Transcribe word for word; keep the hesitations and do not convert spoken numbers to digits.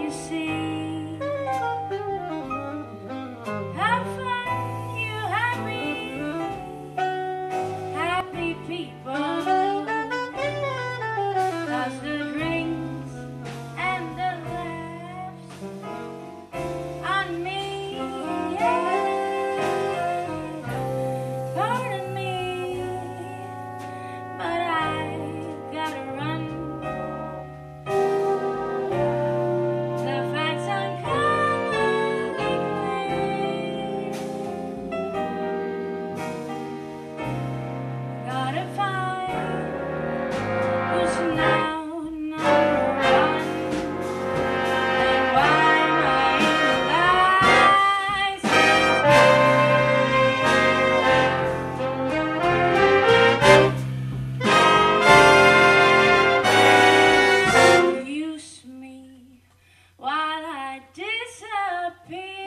you see. Have fun, you happy, happy people. 'Cause the drinks and the laughs on me, yeah. Pardon me, but I gotta run. The facts uncommonly clear. Gotta find who's now number one, and why my lies use me while I disappear.